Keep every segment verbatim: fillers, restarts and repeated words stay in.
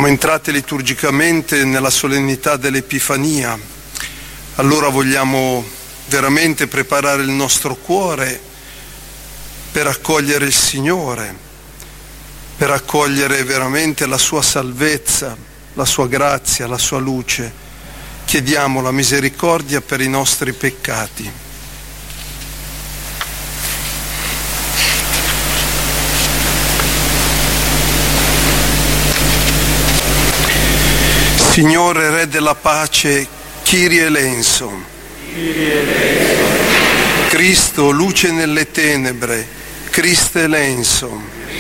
Siamo entrati liturgicamente nella solennità dell'Epifania, allora vogliamo veramente preparare il nostro cuore per accogliere il Signore, per accogliere veramente la sua salvezza, la sua grazia, la sua luce. Chiediamo la misericordia per i nostri peccati. Signore Re della pace, Kyrie eleison. Cristo, luce nelle tenebre, Christe eleison.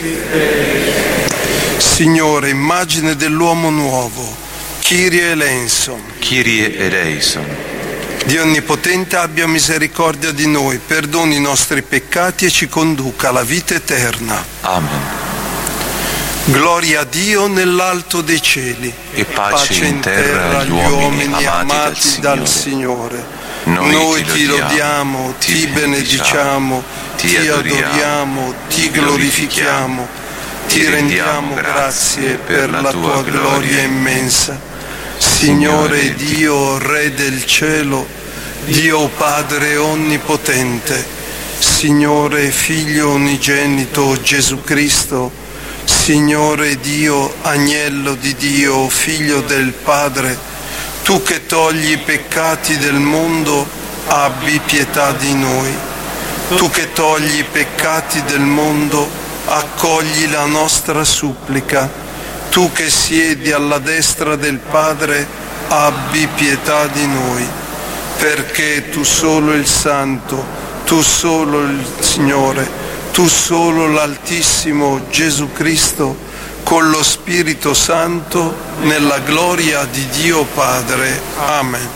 Signore, immagine dell'uomo nuovo, Kyrie eleison. Kyrie eleison. Dio Onnipotente abbia misericordia di noi, perdoni i nostri peccati e ci conduca alla vita eterna. Amen. Gloria a Dio nell'alto dei cieli e pace, pace in terra agli uomini amati dal, dal Signore. Noi, Noi ti, ti lodiamo, lodiamo, ti, ti benediciamo, ti, ti adoriamo, ti glorifichiamo, ti rendiamo grazie per la tua gloria immensa. Signore Dio, Re del cielo, Dio Padre onnipotente, Signore Figlio unigenito Gesù Cristo, Signore Dio, Agnello di Dio, Figlio del Padre, tu che togli i peccati del mondo, abbi pietà di noi. Tu che togli i peccati del mondo, accogli la nostra supplica. Tu che siedi alla destra del Padre, abbi pietà di noi. Perché tu solo il Santo, tu solo il Signore, tu solo l'Altissimo Gesù Cristo, con lo Spirito Santo, nella gloria di Dio Padre. Amen.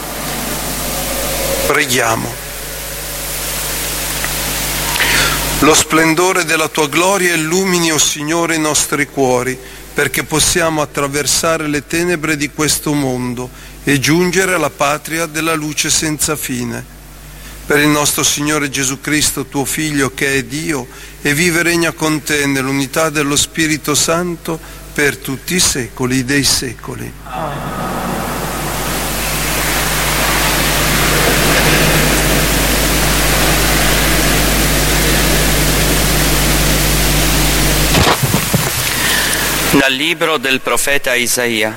Preghiamo. Lo splendore della tua gloria illumini, o Signore, i nostri cuori, perché possiamo attraversare le tenebre di questo mondo e giungere alla patria della luce senza fine. Per il nostro Signore Gesù Cristo, tuo Figlio, che è Dio, e vive e regna con te nell'unità dello Spirito Santo per tutti i secoli dei secoli. Amen. Dal libro del profeta Isaia.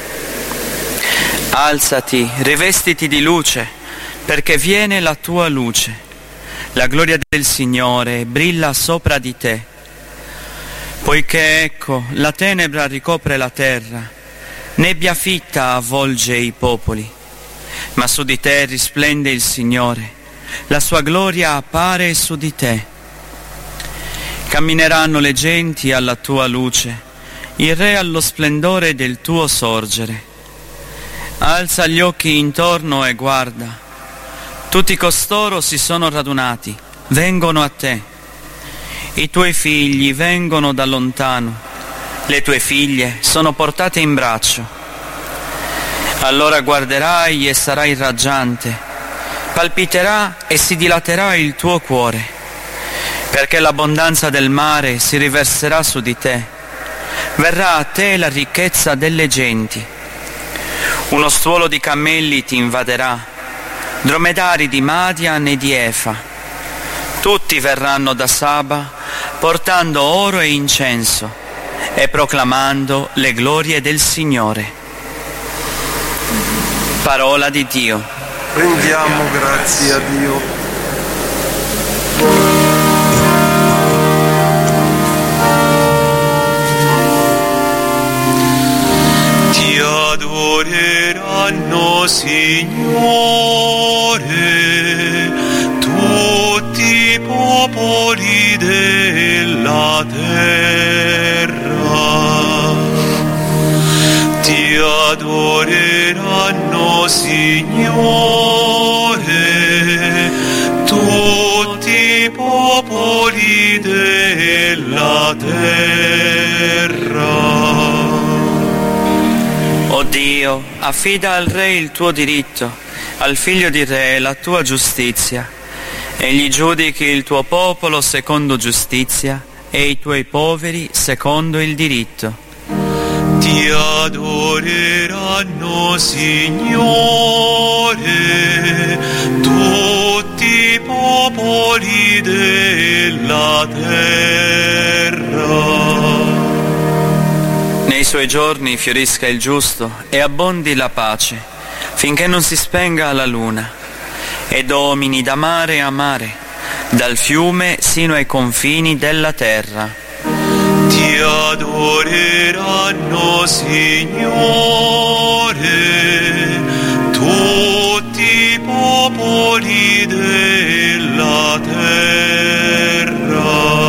Alzati, rivestiti di luce, perché viene la tua luce. La gloria del Signore brilla sopra di te. Poiché ecco, la tenebra ricopre la terra, nebbia fitta avvolge i popoli. Ma su di te risplende il Signore, la sua gloria appare su di te. Cammineranno le genti alla tua luce, il Re allo splendore del tuo sorgere. Alza gli occhi intorno e guarda. Tutti costoro si sono radunati, vengono a te. I tuoi figli vengono da lontano, le tue figlie sono portate in braccio. Allora guarderai e sarai raggiante, palpiterà e si dilaterà il tuo cuore, perché l'abbondanza del mare si riverserà su di te, verrà a te la ricchezza delle genti. Uno stuolo di cammelli ti invaderà, dromedari di Madian e di Efa. Tutti verranno da Saba, portando oro e incenso e proclamando le glorie del Signore. Parola di Dio. Rendiamo grazie a Dio. Ti adoreranno, Signore, tutti i popoli della terra. Ti adoreranno, Signore, tutti i popoli della terra. O Dio, affida al Re il tuo diritto, al Figlio di Re la tua giustizia. Egli giudichi il tuo popolo secondo giustizia e i tuoi poveri secondo il diritto. Ti ti adoreranno, Signore, tutti i popoli della terra. Nei suoi giorni fiorisca il giusto e abbondi la pace, finché non si spenga la luna, e domini da mare a mare, dal fiume sino ai confini della terra. Ti adoreranno, Signore, tutti i popoli della terra.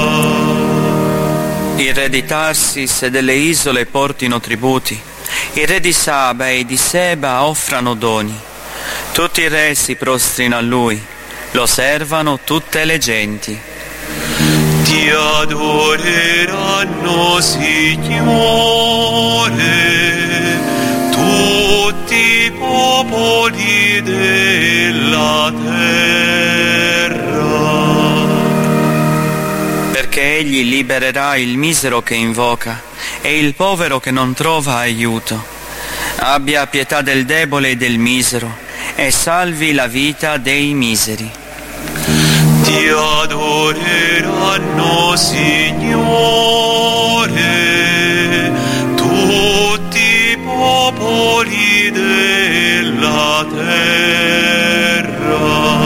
Il re di Tarsis e delle isole portino tributi, il re di Saba e di Seba offrano doni. Tutti i re si prostrino a lui, lo servano tutte le genti. Ti adoreranno, Signore, tutti i popoli della terra. Perché egli libererà il misero che invoca e il povero che non trova aiuto. Abbia pietà del debole e del misero e salvi la vita dei miseri. Ti adoreranno, Signore, tutti i popoli della terra.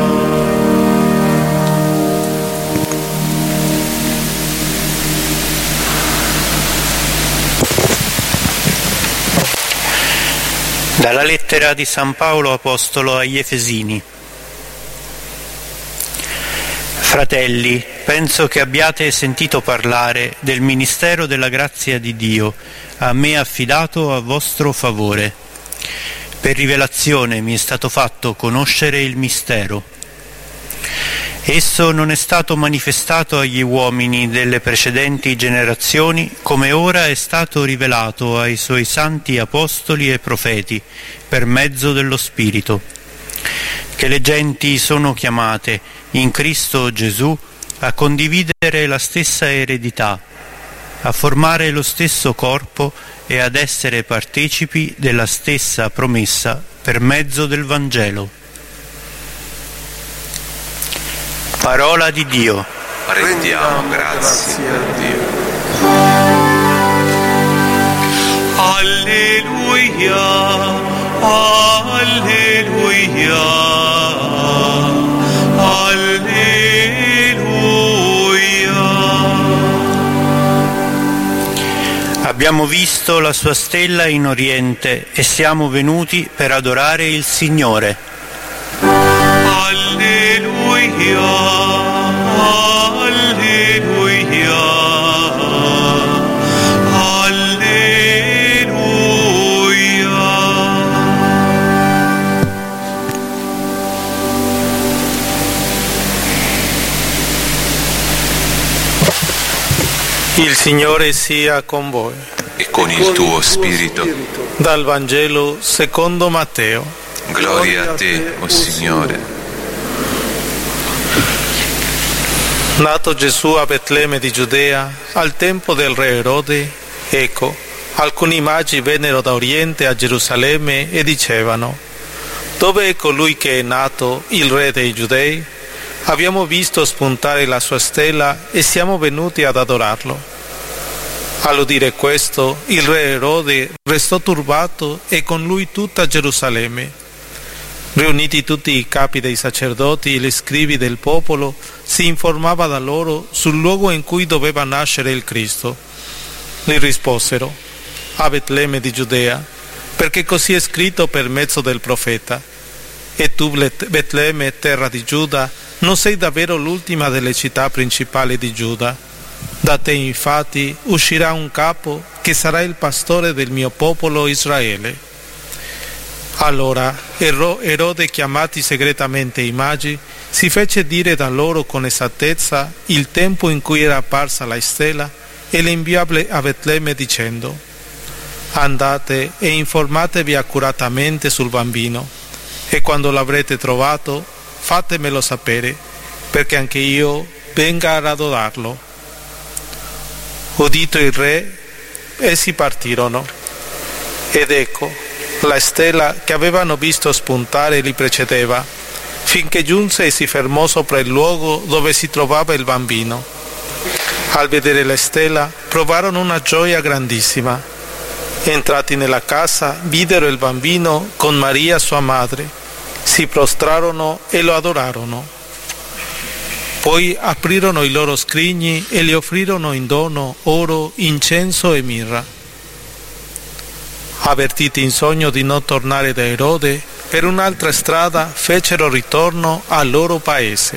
Dalla lettera di San Paolo Apostolo agli Efesini. Fratelli, penso che abbiate sentito parlare del ministero della grazia di Dio, a me affidato a vostro favore. Per rivelazione mi è stato fatto conoscere il mistero. Esso non è stato manifestato agli uomini delle precedenti generazioni, come ora è stato rivelato ai suoi santi apostoli e profeti, per mezzo dello Spirito, che le genti sono chiamate in Cristo Gesù a condividere la stessa eredità, a formare lo stesso corpo e ad essere partecipi della stessa promessa per mezzo del Vangelo. Parola di Dio. Rendiamo grazie a Dio. Alleluia, alleluia, alleluia. Abbiamo visto la sua stella in Oriente e siamo venuti per adorare il Signore. Alleluia, alleluia, alleluia. Il Signore sia con voi. E con il tuo spirito. Dal Vangelo secondo Matteo. Gloria a te, o Signore. Nato Gesù a Betlemme di Giudea, al tempo del re Erode, ecco, alcuni magi vennero da Oriente a Gerusalemme e dicevano: dove è colui che è nato, il re dei Giudei? Abbiamo visto spuntare la sua stella e siamo venuti ad adorarlo. All'udire questo, il re Erode restò turbato e con lui tutta Gerusalemme. Riuniti tutti i capi dei sacerdoti e gli scribi del popolo, si informava da loro sul luogo in cui doveva nascere il Cristo. Gli risposero: a Betlemme di Giudea, perché così è scritto per mezzo del profeta: e tu, Betlemme, terra di Giuda, non sei davvero l'ultima delle città principali di Giuda. Da te infatti uscirà un capo che sarà il pastore del mio popolo Israele. Allora Erode, chiamati segretamente i magi, si fece dire da loro con esattezza il tempo in cui era apparsa la stella e le inviò a Betlemme dicendo: andate e informatevi accuratamente sul bambino e quando l'avrete trovato fatemelo sapere, perché anche io venga ad adorarlo. Udito il re, essi partirono. Ed ecco, la stella che avevano visto spuntare li precedeva, finché giunse e si fermò sopra il luogo dove si trovava il bambino. Al vedere la stella provarono una gioia grandissima. Entrati nella casa, videro il bambino con Maria sua madre, si prostrarono e lo adorarono. Poi aprirono i loro scrigni e gli offrirono in dono oro, incenso e mirra. Avvertiti in sogno di non tornare da Erode, per un'altra strada fecero ritorno al loro paese.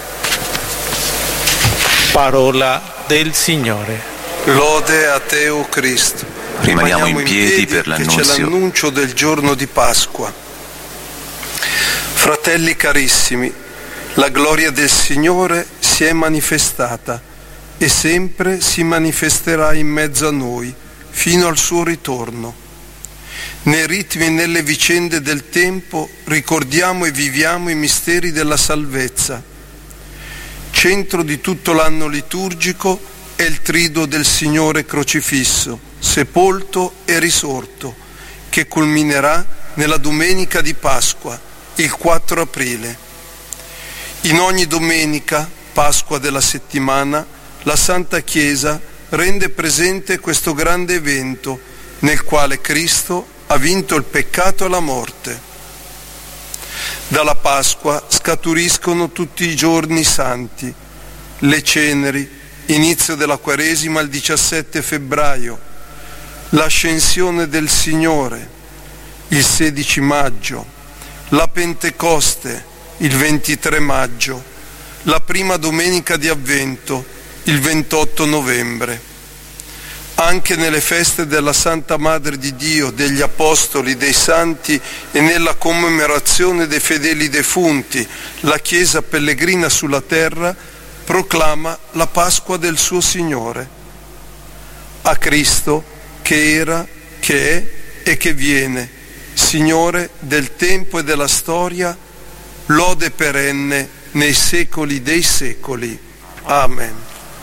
Parola del Signore. Lode a te, o Cristo. Rimaniamo in piedi per che l'annunzio. c'è l'annuncio del giorno di Pasqua. Fratelli carissimi, la gloria del Signore si è manifestata e sempre si manifesterà in mezzo a noi fino al suo ritorno. Nei ritmi e nelle vicende del tempo ricordiamo e viviamo i misteri della salvezza. Centro di tutto l'anno liturgico è il triduo del Signore crocifisso, sepolto e risorto, che culminerà nella domenica di Pasqua, il quattro aprile. In ogni domenica, Pasqua della settimana, la Santa Chiesa rende presente questo grande evento nel quale Cristo ha vinto il peccato e la morte. Dalla Pasqua scaturiscono tutti i giorni santi, le ceneri, inizio della Quaresima il diciassette febbraio, l'ascensione del Signore il sedici maggio, la Pentecoste il ventitré maggio, la prima domenica di Avvento il ventotto novembre. Anche nelle feste della Santa Madre di Dio, degli Apostoli, dei Santi e nella commemorazione dei fedeli defunti, la Chiesa pellegrina sulla terra proclama la Pasqua del suo Signore. A Cristo, che era, che è e che viene, Signore del tempo e della storia, lode perenne nei secoli dei secoli. Amen.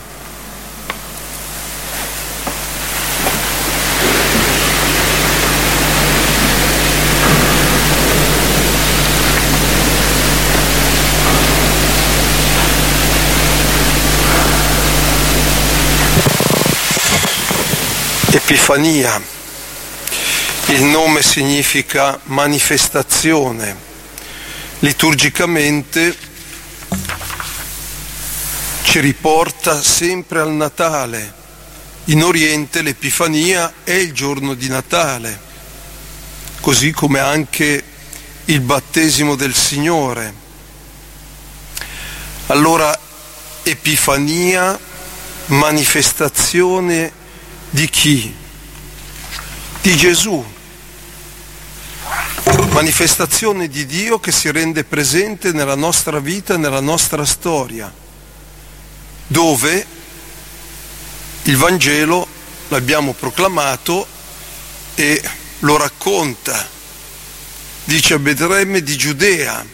Epifania, il nome significa manifestazione. Liturgicamente ci riporta sempre al Natale. In Oriente l'Epifania è il giorno di Natale, così come anche il battesimo del Signore. Allora, Epifania, manifestazione di chi? Di Gesù. Manifestazione di Dio che si rende presente nella nostra vita, nella nostra storia, dove il Vangelo l'abbiamo proclamato e lo racconta. Dice a Betlemme di Giudea,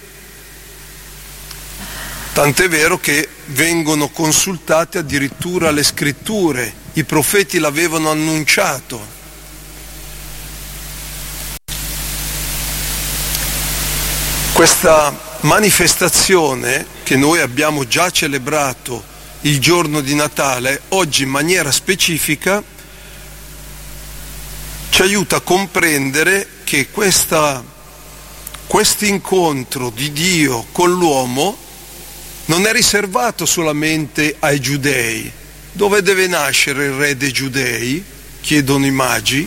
tant'è vero che vengono consultate addirittura le scritture, i profeti l'avevano annunciato. Questa manifestazione che noi abbiamo già celebrato il giorno di Natale, oggi in maniera specifica, ci aiuta a comprendere che questa, questo incontro di Dio con l'uomo non è riservato solamente ai giudei. Dove deve nascere il re dei giudei? Chiedono i magi.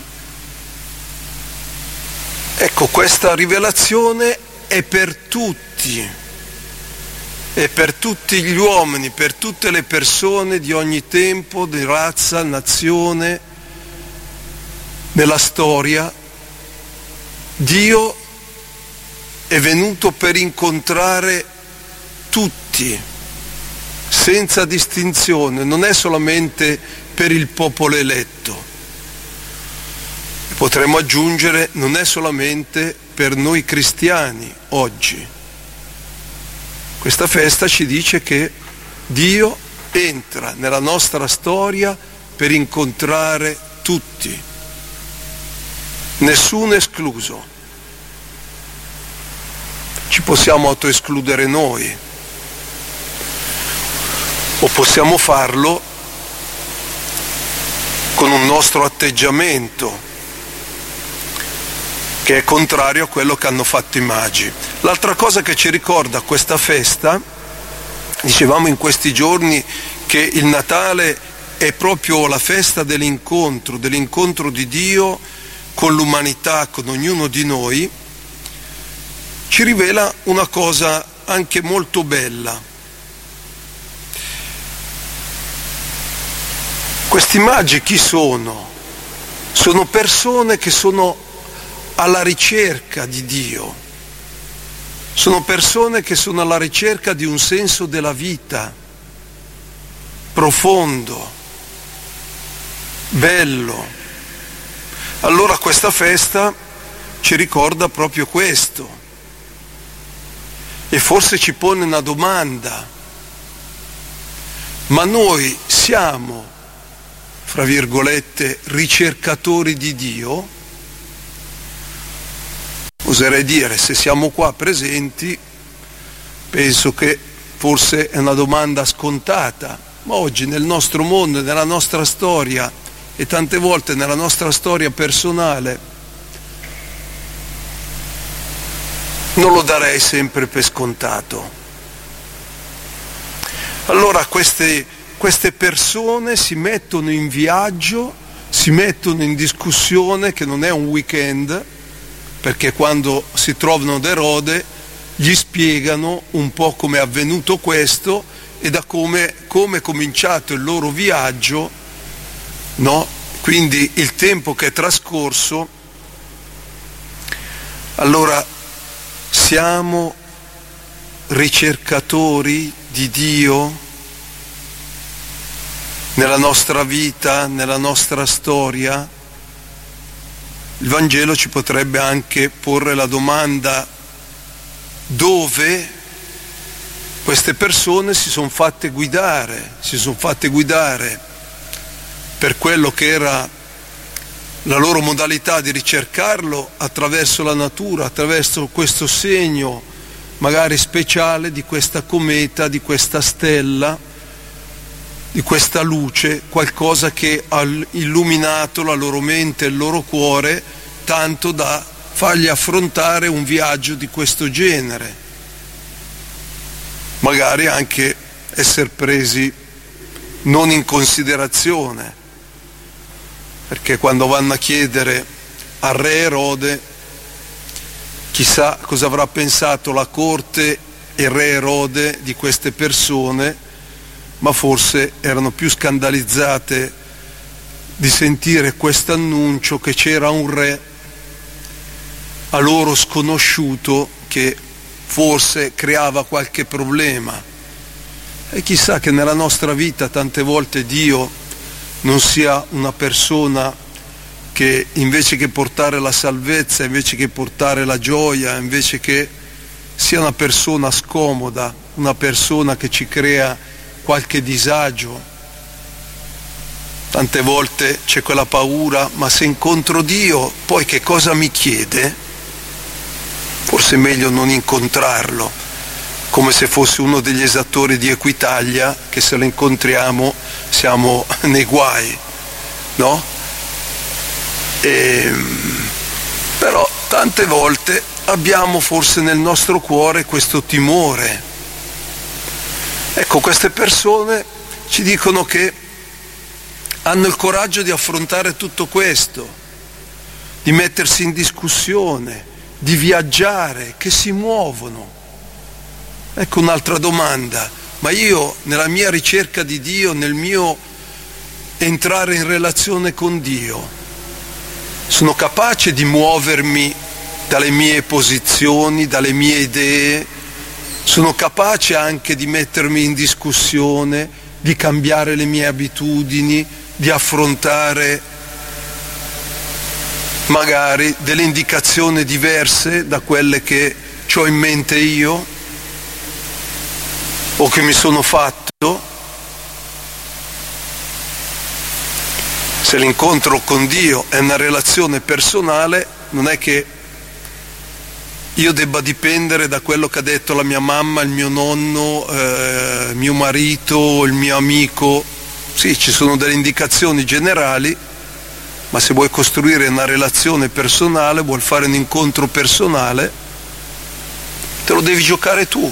Ecco, questa rivelazione è per tutti, è per tutti gli uomini, per tutte le persone di ogni tempo, di razza, nazione, nella storia. Dio è venuto per incontrare tutti, senza distinzione, non è solamente per il popolo eletto. Potremmo aggiungere, non è solamente per noi cristiani oggi. Questa festa ci dice che Dio entra nella nostra storia per incontrare tutti, nessuno escluso. Ci possiamo autoescludere noi, o possiamo farlo con un nostro atteggiamento che è contrario a quello che hanno fatto i magi. L'altra cosa che ci ricorda questa festa, dicevamo in questi giorni che il Natale è proprio la festa dell'incontro, dell'incontro di Dio con l'umanità, con ognuno di noi, ci rivela una cosa anche molto bella. Questi magi chi sono? Sono persone che sono alla ricerca di Dio, sono persone che sono alla ricerca di un senso della vita profondo, bello. Allora questa festa ci ricorda proprio questo e forse ci pone una domanda: ma noi siamo, fra virgolette, ricercatori di Dio? Oserei dire, se siamo qua presenti, penso che forse è una domanda scontata, ma oggi nel nostro mondo, nella nostra storia e tante volte nella nostra storia personale, non lo darei sempre per scontato. Allora queste, queste persone si mettono in viaggio, si mettono in discussione, che non è un weekend, perché quando si trovano ad Erode gli spiegano un po' come è avvenuto questo e da come, come è cominciato il loro viaggio, no? Quindi il tempo che è trascorso. Allora siamo ricercatori di Dio nella nostra vita, nella nostra storia. Il Vangelo ci potrebbe anche porre la domanda: dove queste persone si sono fatte guidare, si sono fatte guidare per quello che era la loro modalità di ricercarlo attraverso la natura, attraverso questo segno magari speciale di questa cometa, di questa stella, di questa luce, qualcosa che ha illuminato la loro mente e il loro cuore tanto da fargli affrontare un viaggio di questo genere, magari anche essere presi non in considerazione, perché quando vanno a chiedere al re Erode, chissà cosa avrà pensato la corte e il re Erode di queste persone, ma forse erano più scandalizzate di sentire questo annuncio che c'era un re a loro sconosciuto che forse creava qualche problema. E chissà che nella nostra vita tante volte Dio non sia una persona che invece che portare la salvezza, invece che portare la gioia, invece che sia una persona scomoda, una persona che ci crea qualche disagio. Tante volte c'è quella paura: ma se incontro Dio poi che cosa mi chiede? Forse è meglio non incontrarlo, come se fosse uno degli esattori di Equitalia che se lo incontriamo siamo nei guai, no? E, però tante volte abbiamo forse nel nostro cuore questo timore. Ecco, queste persone ci dicono che hanno il coraggio di affrontare tutto questo, di mettersi in discussione, di viaggiare, che si muovono. Ecco un'altra domanda: ma io nella mia ricerca di Dio, nel mio entrare in relazione con Dio, sono capace di muovermi dalle mie posizioni, dalle mie idee? Sono capace anche di mettermi in discussione, di cambiare le mie abitudini, di affrontare magari delle indicazioni diverse da quelle che ho in mente io o che mi sono fatto? Se l'incontro con Dio è una relazione personale, non è che io debba dipendere da quello che ha detto la mia mamma, il mio nonno, eh, mio marito, il mio amico. Sì, ci sono delle indicazioni generali, ma se vuoi costruire una relazione personale, vuoi fare un incontro personale, te lo devi giocare tu,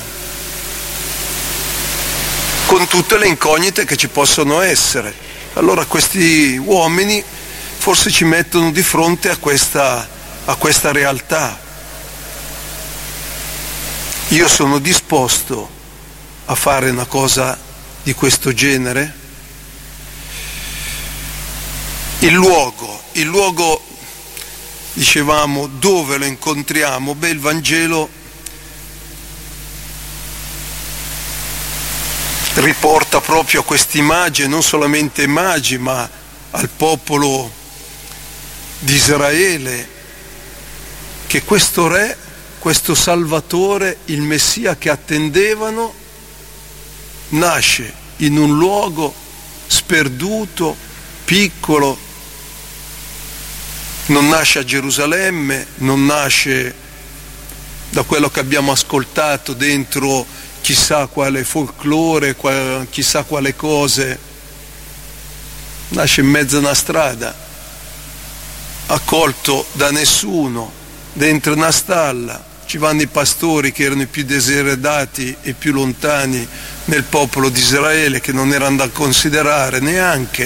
con tutte le incognite che ci possono essere. Allora questi uomini forse ci mettono di fronte a questa, a questa realtà. Io sono disposto a fare una cosa di questo genere? Il luogo, il luogo, dicevamo, dove lo incontriamo? Beh, il Vangelo riporta proprio a quest'immagine, non solamente immagini, ma al popolo di Israele, che questo re, questo Salvatore, il Messia che attendevano, nasce in un luogo sperduto, piccolo, non nasce a Gerusalemme, non nasce da quello che abbiamo ascoltato dentro chissà quale folklore, chissà quale cose, nasce in mezzo a una strada, accolto da nessuno, dentro una stalla. Ci vanno i pastori che erano i più diseredati e più lontani nel popolo di Israele, che non erano da considerare neanche.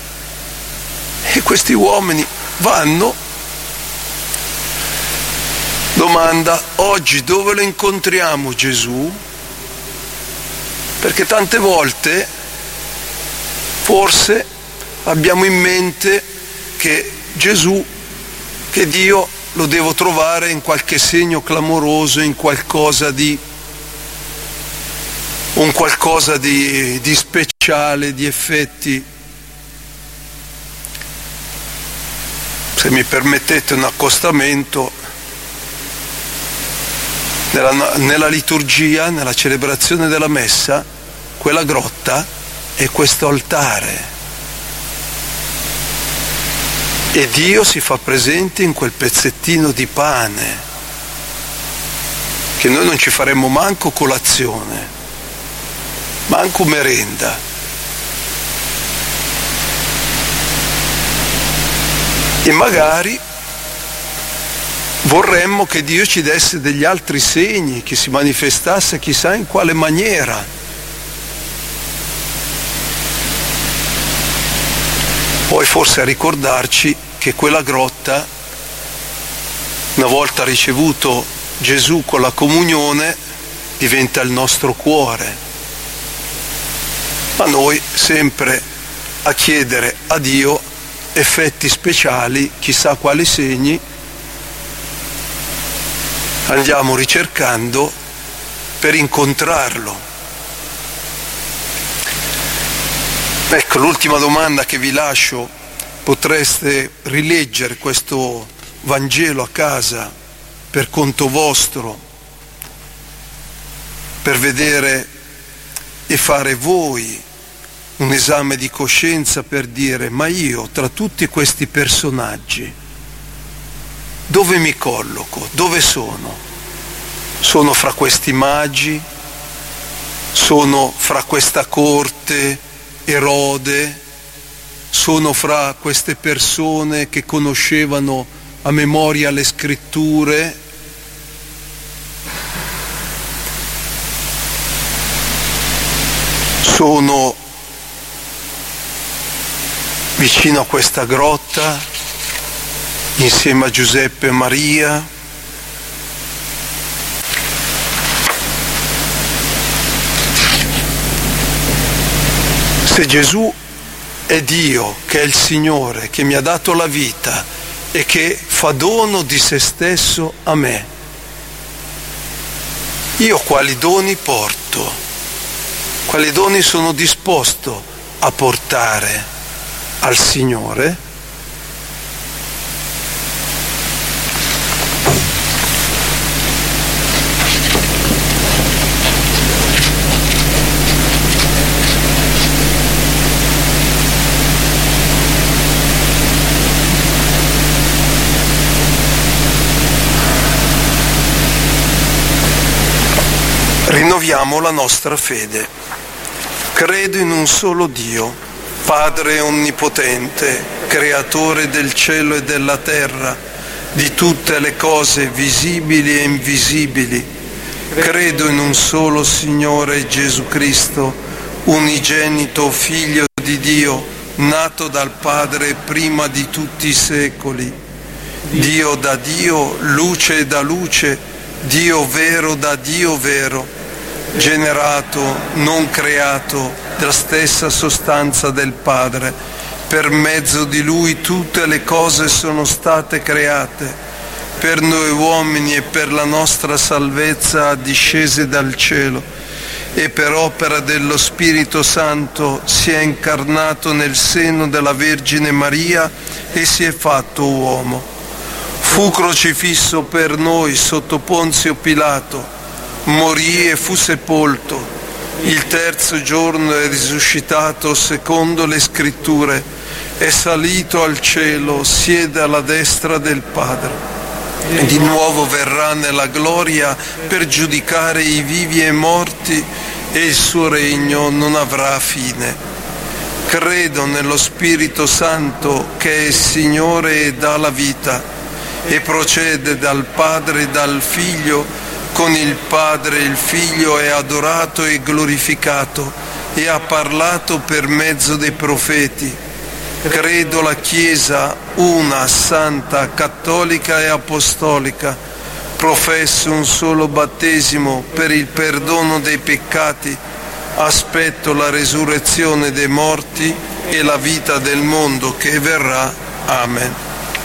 E questi uomini vanno. Domanda: oggi dove lo incontriamo Gesù? Perché tante volte forse abbiamo in mente che Gesù, che Dio lo devo trovare in qualche segno clamoroso, in qualcosa di un qualcosa di, di speciale, di effetti. Se mi permettete un accostamento, nella, nella liturgia, nella celebrazione della messa, quella grotta è questo altare. E Dio si fa presente in quel pezzettino di pane, che noi non ci faremmo manco colazione, manco merenda. E magari vorremmo che Dio ci desse degli altri segni, che si manifestasse chissà in quale maniera. Poi forse a ricordarci che quella grotta, una volta ricevuto Gesù con la comunione, diventa il nostro cuore. Ma noi sempre a chiedere a Dio effetti speciali, chissà quali segni, andiamo ricercando per incontrarlo. Ecco, l'ultima domanda che vi lascio: potreste rileggere questo Vangelo a casa per conto vostro, per vedere e fare voi un esame di coscienza, per dire: ma io tra tutti questi personaggi dove mi colloco? Dove sono? Sono fra questi magi? Sono fra questa corte, Erode? Sono fra queste persone che conoscevano a memoria le scritture? Sono vicino a questa grotta insieme a Giuseppe e Maria? Se Gesù è Dio, che è il Signore, che mi ha dato la vita e che fa dono di se stesso a me, io quali doni porto? Quali doni sono disposto a portare al Signore? Rinnoviamo la nostra fede. Credo in un solo Dio, Padre onnipotente, creatore del cielo e della terra, di tutte le cose visibili e invisibili. Credo in un solo Signore Gesù Cristo, unigenito Figlio di Dio, nato dal Padre prima di tutti i secoli. Dio da Dio, luce da luce, Dio vero da Dio vero, generato, non creato, della stessa sostanza del Padre. Per mezzo di Lui tutte le cose sono state create. Per noi uomini e per la nostra salvezza discese dal cielo, e per opera dello Spirito Santo si è incarnato nel seno della Vergine Maria e si è fatto uomo. Fu crocifisso per noi sotto Ponzio Pilato, morì e fu sepolto. Il terzo giorno è risuscitato secondo le Scritture, è salito al cielo, siede alla destra del Padre. E di nuovo verrà nella gloria per giudicare i vivi e morti, e il suo regno non avrà fine. Credo nello Spirito Santo che è Signore e dà la vita, e procede dal Padre e dal Figlio. Con il Padre il Figlio è adorato e glorificato e ha parlato per mezzo dei profeti. Credo la Chiesa una, santa, cattolica e apostolica. Professo un solo battesimo per il perdono dei peccati. Aspetto la resurrezione dei morti e la vita del mondo che verrà. Amen.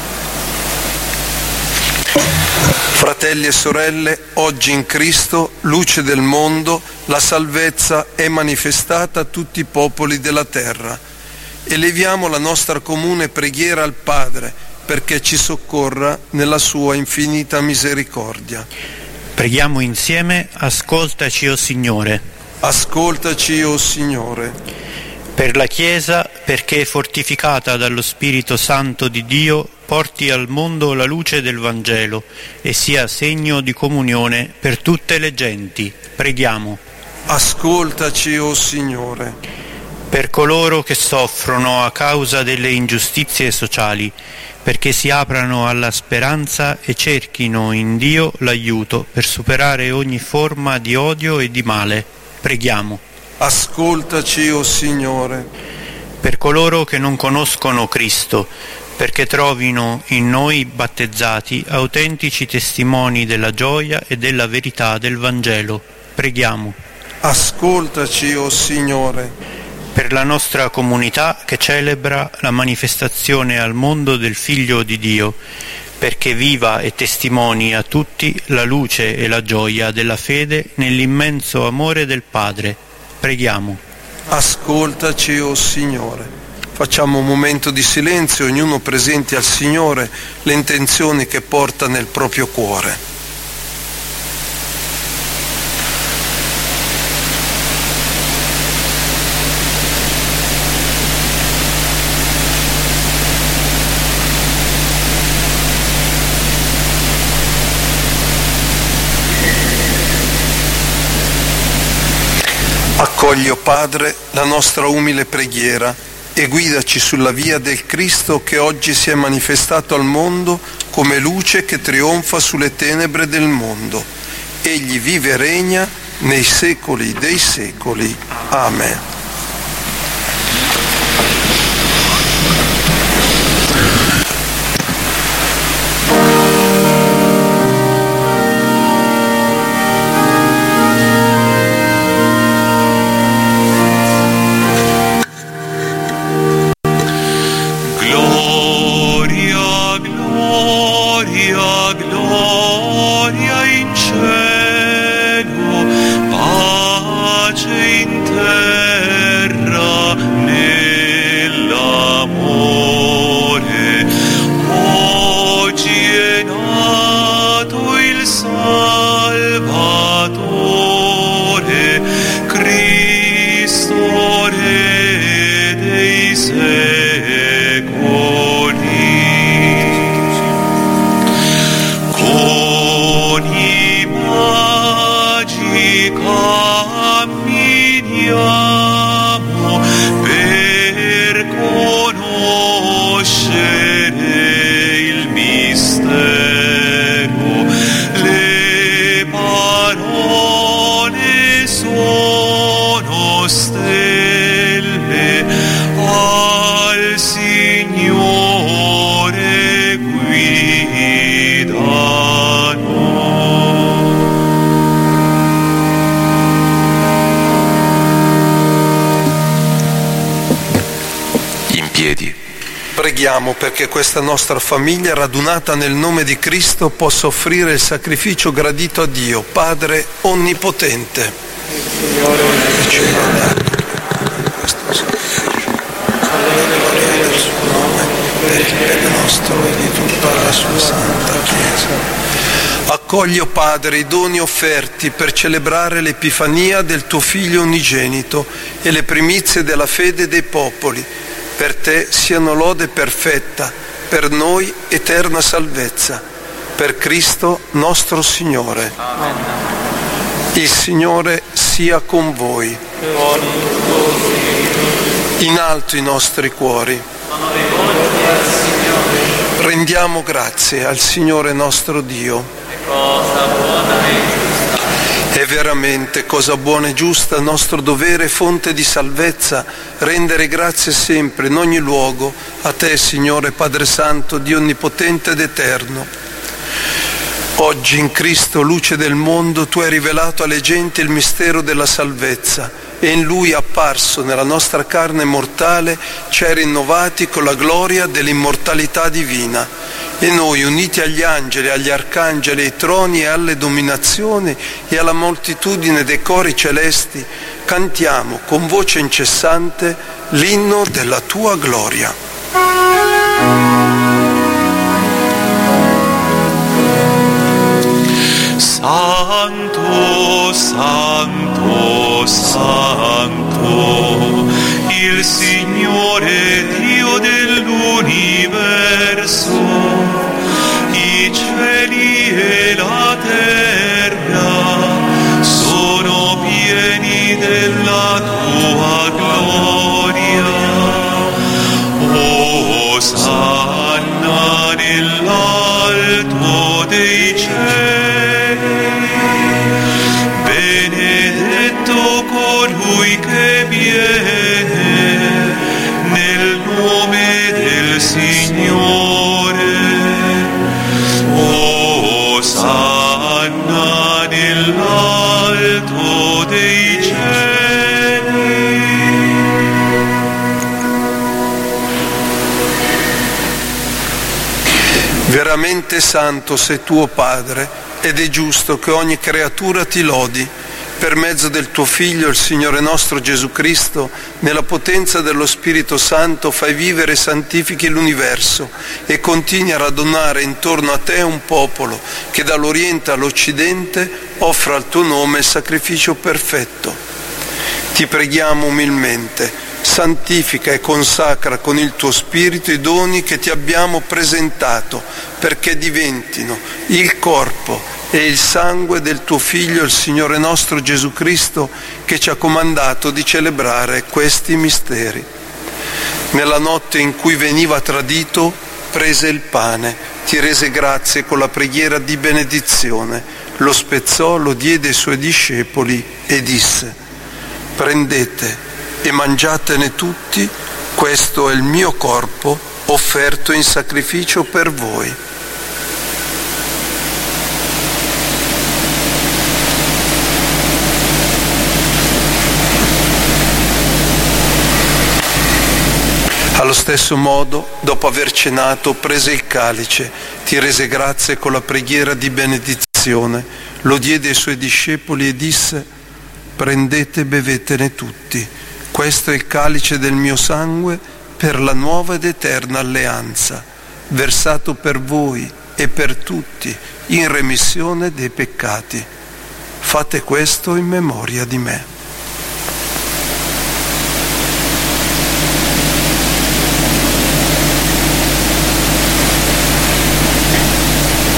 Fratelli e sorelle, oggi in Cristo, luce del mondo, la salvezza è manifestata a tutti i popoli della terra. Eleviamo la nostra comune preghiera al Padre perché ci soccorra nella sua infinita misericordia. Preghiamo insieme: ascoltaci, o Signore. Ascoltaci, o Signore. Per la Chiesa, perché fortificata dallo Spirito Santo di Dio, porti al mondo la luce del Vangelo e sia segno di comunione per tutte le genti. Preghiamo. Ascoltaci, o Signore. Per coloro che soffrono a causa delle ingiustizie sociali, perché si aprano alla speranza e cerchino in Dio l'aiuto per superare ogni forma di odio e di male. Preghiamo. Ascoltaci, o Signore. Per coloro che non conoscono Cristo, perché trovino in noi battezzati autentici testimoni della gioia e della verità del Vangelo. Preghiamo. Ascoltaci, o Signore. Per la nostra comunità che celebra la manifestazione al mondo del Figlio di Dio, perché viva e testimoni a tutti la luce e la gioia della fede nell'immenso amore del Padre. Preghiamo. Ascoltaci, o Signore. Facciamo un momento di silenzio, ognuno presenti al Signore le intenzioni che porta nel proprio cuore. Accogli, o Padre, la nostra umile preghiera e guidaci sulla via del Cristo che oggi si è manifestato al mondo come luce che trionfa sulle tenebre del mondo. Egli vive e regna nei secoli dei secoli. Amen. Pace in te. preghiamo per conoscere il mistero. Le parole sono stelle al Signore guidano. In piedi. Preghiamo perché questa nostra famiglia radunata nel nome di Cristo possa offrire il sacrificio gradito a Dio, Padre Onnipotente. Signore, ci ha dato questo sacrificio, gloria del suo nome, per il bene nostro e di tutta la sua santa Chiesa. Accogli, o Padre, i doni offerti per celebrare l'Epifania del tuo Figlio unigenito e le primizie della fede dei popoli. Per te siano lode perfetta, per noi eterna salvezza, per Cristo nostro Signore. Amen. Il Signore sia con voi. In alto i nostri cuori. Rendiamo grazie al Signore nostro Dio. È veramente cosa buona e giusta, nostro dovere e fonte di salvezza, rendere grazie sempre, in ogni luogo, a Te, Signore Padre Santo, Dio Onnipotente ed Eterno. Oggi in Cristo, luce del mondo, Tu hai rivelato alle genti il mistero della salvezza e in Lui apparso nella nostra carne mortale ci hai rinnovati con la gloria dell'immortalità divina. E noi, uniti agli angeli, agli arcangeli, ai troni e alle dominazioni e alla moltitudine dei cori celesti, cantiamo con voce incessante l'inno della Tua gloria. Santo, Santo, Santo, il Signore Dio dell'universo. I cieli e la terra sono pieni della Tua gloria. Osanna nell'alto dei cieli. Benedetto colui che viene nel nome del Signore. Osanna nell'alto dei cieli. Veramente santo sei tuo Padre, ed è giusto che ogni creatura ti lodi. Per mezzo del tuo Figlio, il Signore nostro Gesù Cristo, nella potenza dello Spirito Santo fai vivere e santifichi l'universo e continui a radunare intorno a te un popolo che dall'Oriente all'Occidente offra al tuo nome il sacrificio perfetto. Ti preghiamo umilmente, santifica e consacra con il tuo Spirito i doni che ti abbiamo presentato, perché diventino il corpo e il sangue del tuo Figlio, il Signore nostro Gesù Cristo, che ci ha comandato di celebrare questi misteri. Nella notte in cui veniva tradito, prese il pane, ti rese grazie con la preghiera di benedizione, lo spezzò, lo diede ai suoi discepoli e disse: prendete e mangiatene tutti, questo è il mio corpo offerto in sacrificio per voi. Allo stesso modo, dopo aver cenato, prese il calice, ti rese grazie con la preghiera di benedizione, lo diede ai suoi discepoli e disse: prendete e bevetene tutti, questo è il calice del mio sangue per la nuova ed eterna alleanza, versato per voi e per tutti in remissione dei peccati. Fate questo in memoria di me.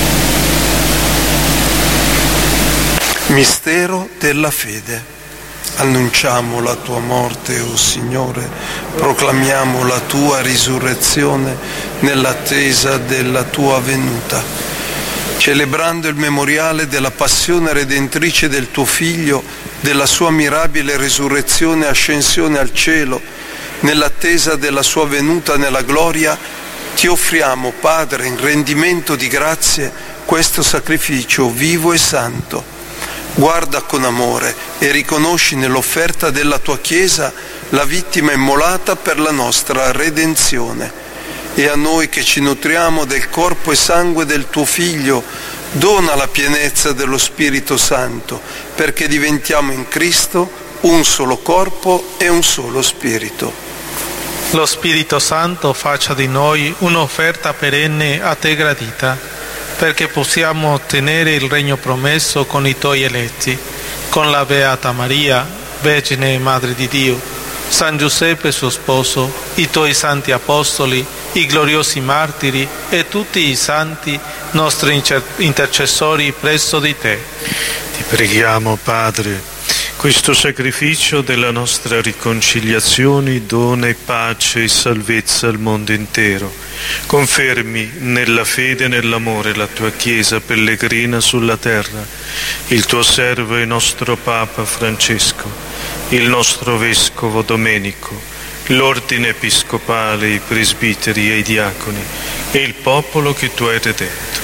Mistero della fede. annunciamo la tua morte, o Signore, proclamiamo la tua risurrezione nell'attesa della tua venuta. Celebrando il memoriale della passione redentrice del tuo Figlio, della sua mirabile risurrezione e ascensione al cielo, nell'attesa della sua venuta nella gloria, ti offriamo, Padre, in rendimento di grazie, questo sacrificio vivo e santo. Guarda con amore e riconosci nell'offerta della tua Chiesa la vittima immolata per la nostra redenzione. E a noi che ci nutriamo del corpo e sangue del tuo Figlio, dona la pienezza dello Spirito Santo, perché diventiamo in Cristo un solo corpo e un solo Spirito. Lo Spirito Santo faccia di noi un'offerta perenne a te gradita, perché possiamo ottenere il regno promesso con i tuoi eletti, con la Beata Maria, Vergine e Madre di Dio, San Giuseppe suo sposo, i tuoi santi apostoli, i gloriosi martiri e tutti i santi nostri intercessori presso di te. Ti preghiamo, Padre, questo sacrificio della nostra riconciliazione dona e pace e salvezza al mondo intero. Confermi nella fede e nell'amore la tua Chiesa pellegrina sulla terra, il tuo servo e nostro Papa Francesco, il nostro Vescovo Domenico, l'ordine episcopale, i presbiteri e i diaconi e il popolo che tu hai redento.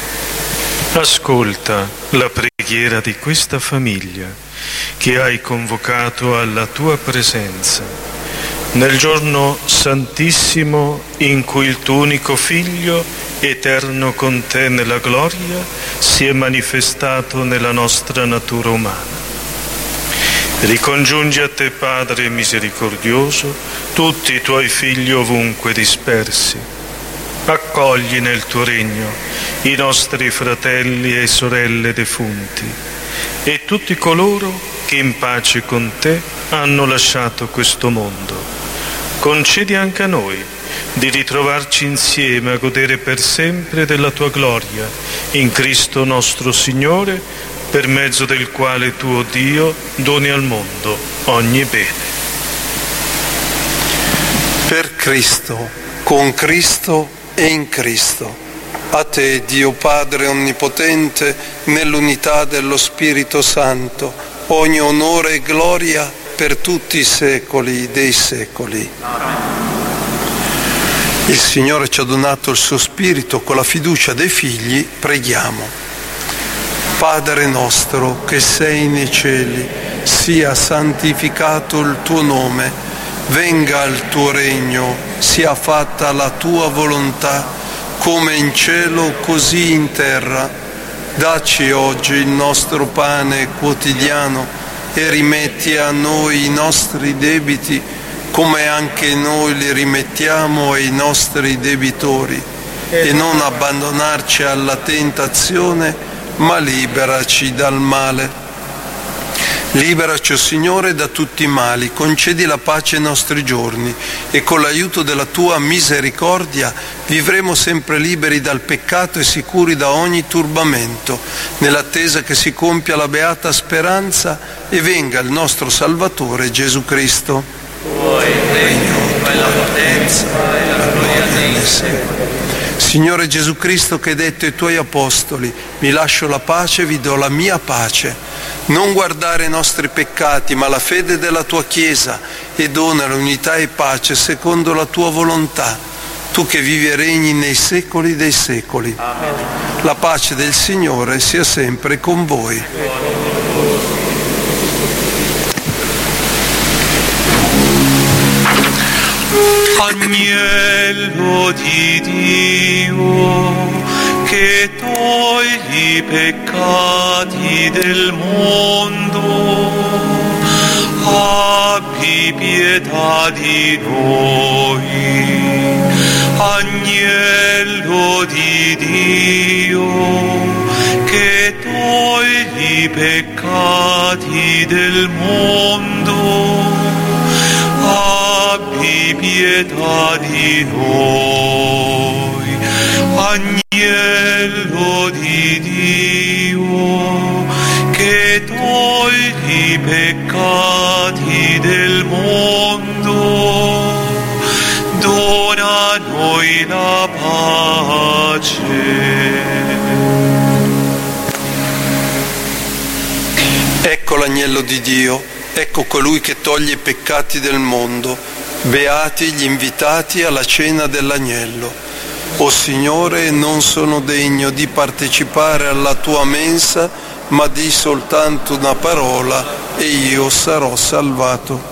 Ascolta la preghiera di questa famiglia che hai convocato alla tua presenza nel giorno santissimo in cui il tuo unico Figlio, eterno con te nella gloria, si è manifestato nella nostra natura umana. Ricongiungi a te, Padre misericordioso, tutti i tuoi figli ovunque dispersi. Accogli nel tuo regno i nostri fratelli e sorelle defunti e tutti coloro che in pace con te hanno lasciato questo mondo. Concedi anche a noi di ritrovarci insieme a godere per sempre della tua gloria, in Cristo nostro Signore, per mezzo del quale tu, o Dio, doni al mondo ogni bene. Per Cristo, con Cristo e in Cristo. A te, Dio Padre Onnipotente, nell'unità dello Spirito Santo, ogni onore e gloria per tutti i secoli dei secoli. Il Signore ci ha donato il suo Spirito, con la fiducia dei figli preghiamo. Padre nostro che sei nei cieli, sia santificato il tuo nome, venga il tuo regno, sia fatta la tua volontà, come in cielo così in terra. Dacci oggi il nostro pane quotidiano e rimetti a noi i nostri debiti, come anche noi li rimettiamo ai nostri debitori, e non abbandonarci alla tentazione, ma liberaci dal male. Liberaci, o Signore, da tutti i mali, concedi la pace ai nostri giorni e con l'aiuto della tua misericordia vivremo sempre liberi dal peccato e sicuri da ogni turbamento, nell'attesa che si compia la beata speranza e venga il nostro Salvatore Gesù Cristo. Tuoi il regno, tuoi la potenza e la gloria dei secoli. Signore Gesù Cristo, che hai detto ai tuoi apostoli: vi lascio la pace, vi do la mia pace. Non guardare i nostri peccati, ma la fede della tua Chiesa, e dona l'unità e pace secondo la tua volontà. Tu che vivi e regni nei secoli dei secoli. Amen. La pace del Signore sia sempre con voi. Agnello di Dio, che togli i peccati del mondo, abbi pietà di noi. Agnello di Dio, che togli i peccati del mondo, abbi pietà di noi. Agnello di Dio, che togli i peccati l'agnello di Dio, ecco colui che toglie i peccati del mondo. Beati gli invitati alla cena dell'agnello. O Signore, non sono degno di partecipare alla tua mensa, ma di soltanto una parola e io sarò salvato.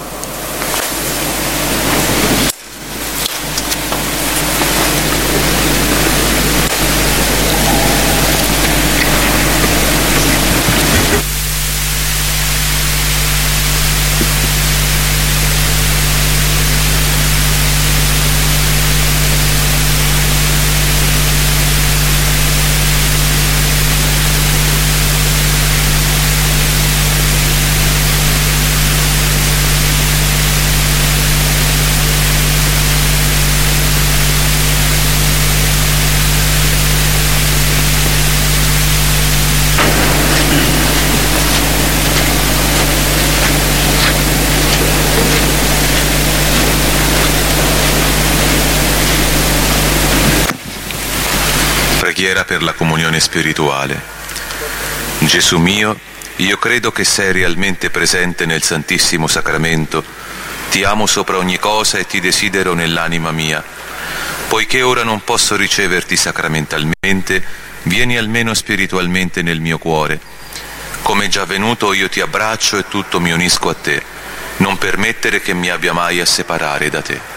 Preghiera per la comunione spirituale. Gesù mio, io credo che sei realmente presente nel Santissimo Sacramento, ti amo sopra ogni cosa e ti desidero nell'anima mia. Poiché ora non posso riceverti sacramentalmente, vieni almeno spiritualmente nel mio cuore. Come già venuto io ti abbraccio e tutto mi unisco a te, non permettere che mi abbia mai a separare da te.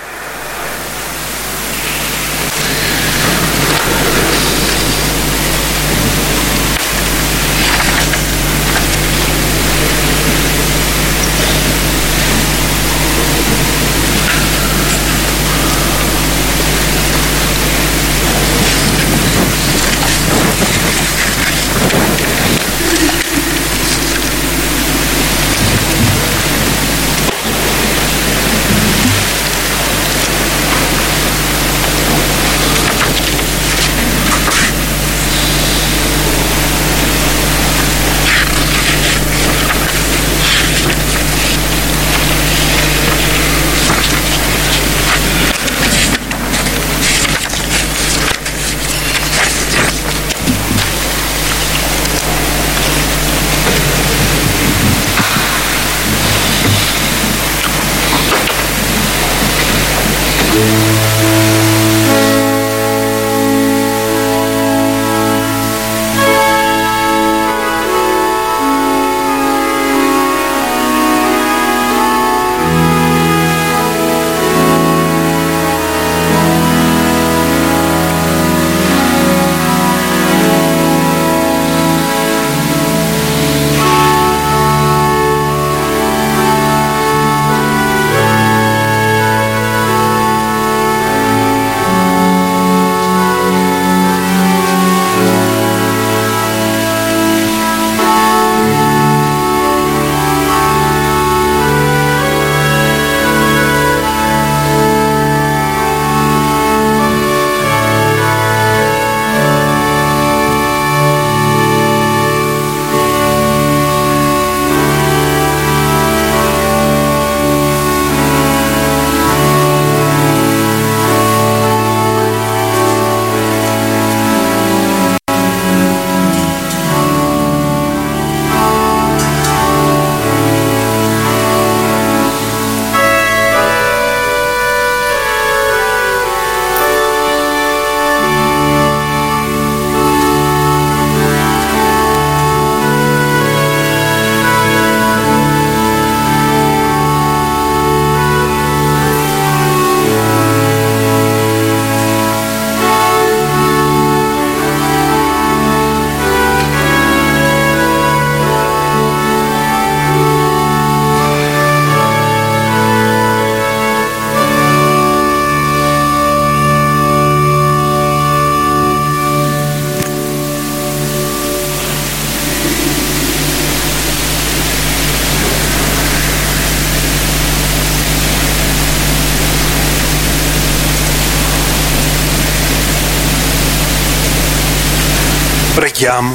Preghiamo.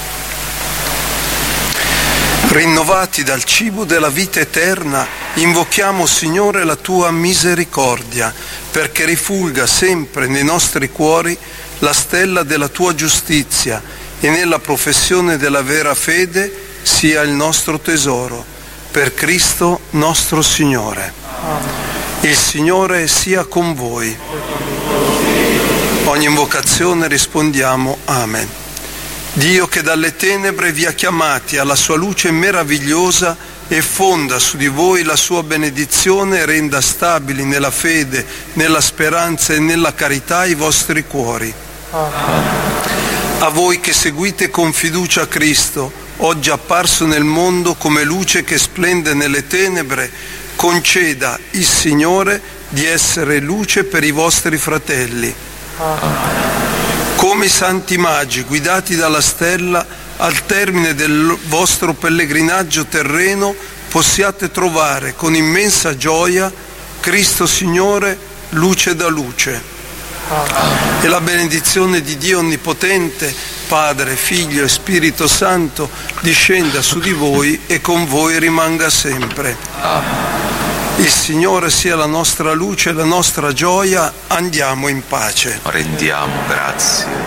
Rinnovati dal cibo della vita eterna, invochiamo, Signore, la tua misericordia, perché rifulga sempre nei nostri cuori la stella della tua giustizia e nella professione della vera fede sia il nostro tesoro, per Cristo nostro Signore. Il Signore sia con voi. Ogni invocazione rispondiamo Amen. Dio che dalle tenebre vi ha chiamati alla sua luce meravigliosa e fonda su di voi la sua benedizione e renda stabili nella fede, nella speranza e nella carità i vostri cuori. A voi che seguite con fiducia Cristo, oggi apparso nel mondo come luce che splende nelle tenebre, conceda il Signore di essere luce per i vostri fratelli. Come i santi magi guidati dalla stella, al termine del vostro pellegrinaggio terreno possiate trovare con immensa gioia Cristo Signore, luce da luce. E la benedizione di Dio Onnipotente, Padre, Figlio e Spirito Santo, discenda su di voi e con voi rimanga sempre. Il Signore sia la nostra luce e la nostra gioia. Andiamo in pace. Rendiamo grazie a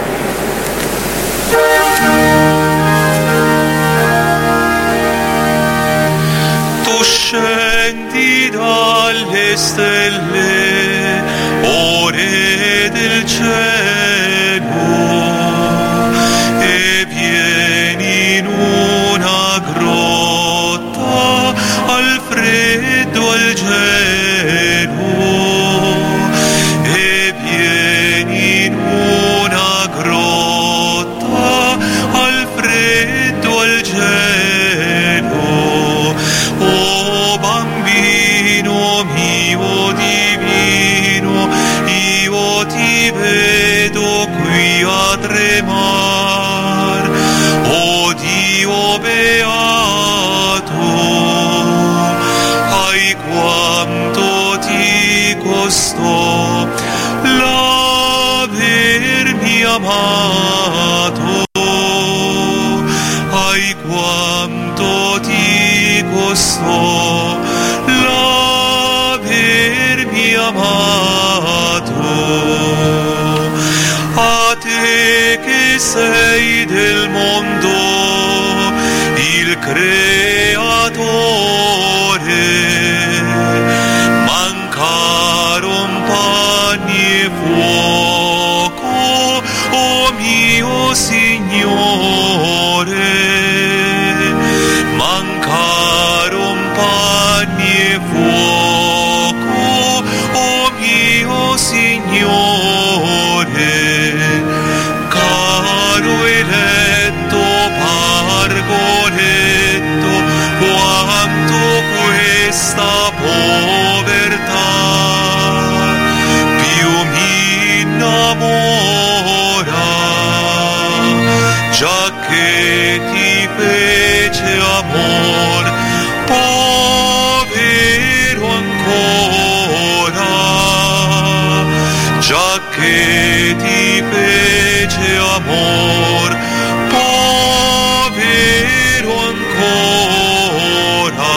Dio. Tu scendi dalle stelle, o Re del cielo, e vieni in una grotta al freddo al gelo, e vieni in una grotta al freddo al gelo. O bambino mio divino, io ti vedo qui a tremar. O Dio beato, ai quanto ti costò l'avermi amato, ai quanto ti costò l'avermi amato. A te che sei del mondo il creatore, mancaron panni e fuoco, o mio Signore, mancaron panni e fuoco, o mio Signore. Caro eletto Pargoletto, quanto questa povertà più mi innamora, già che ti fece amor povero ancora, già che ti fece amor povero ancora.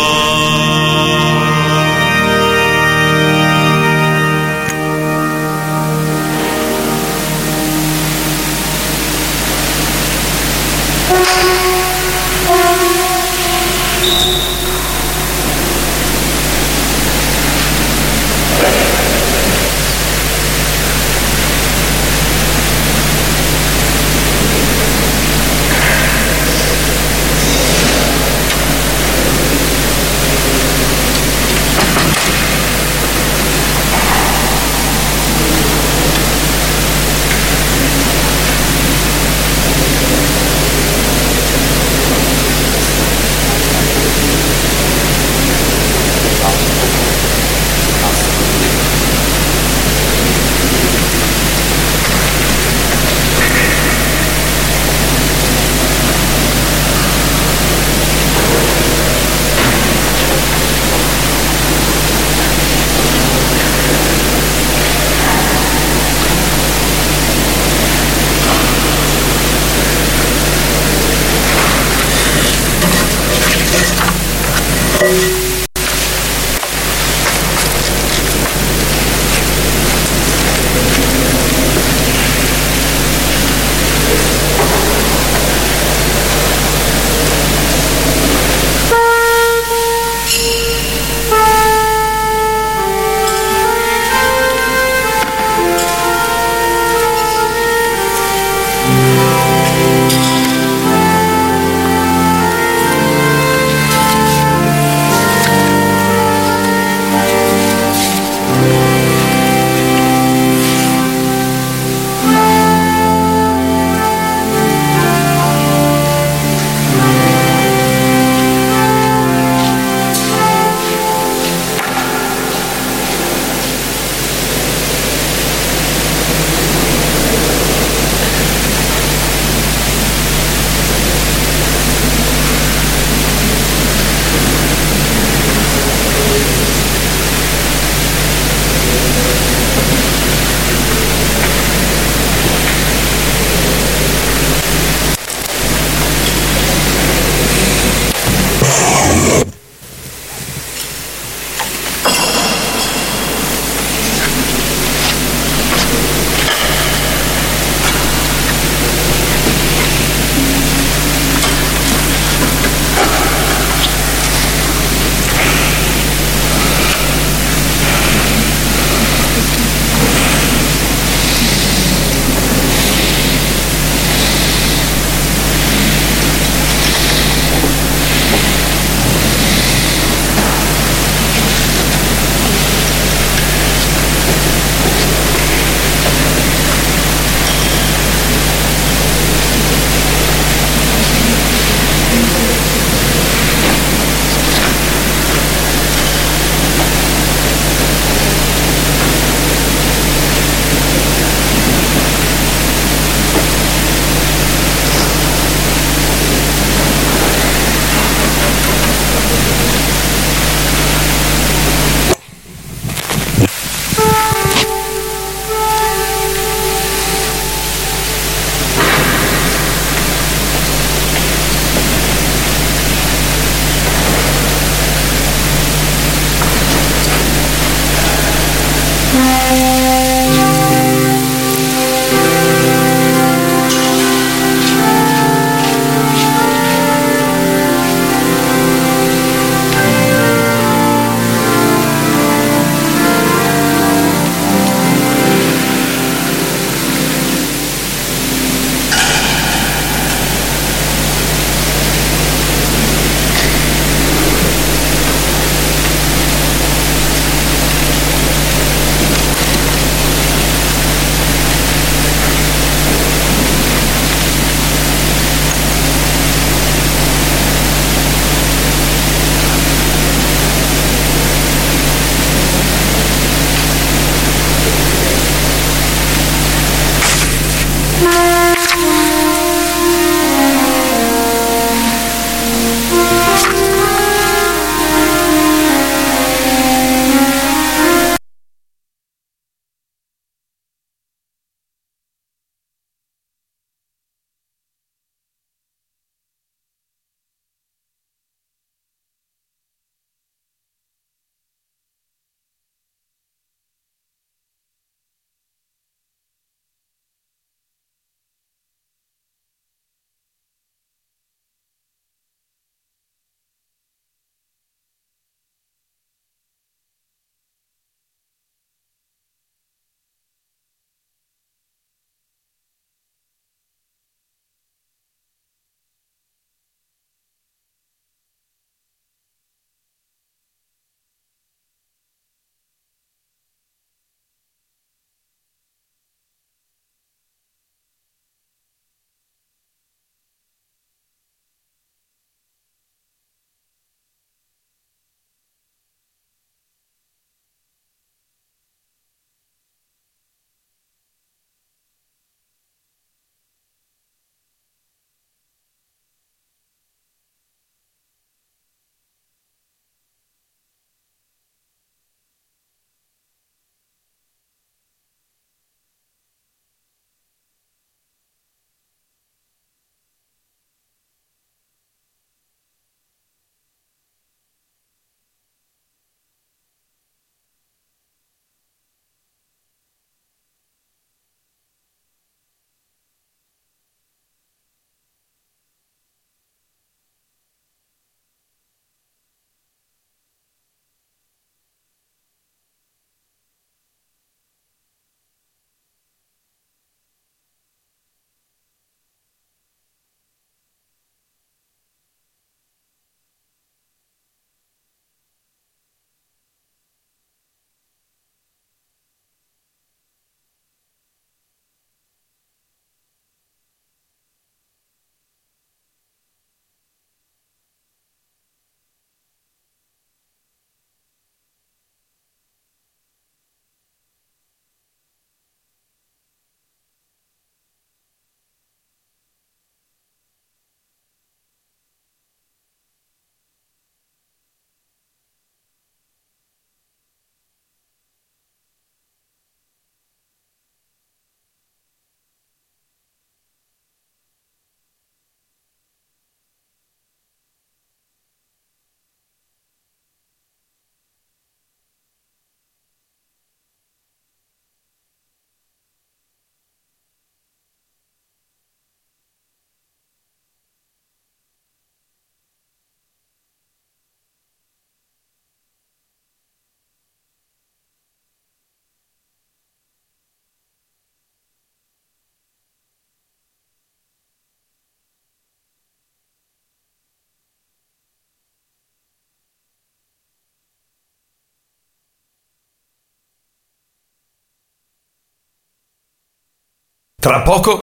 Tra poco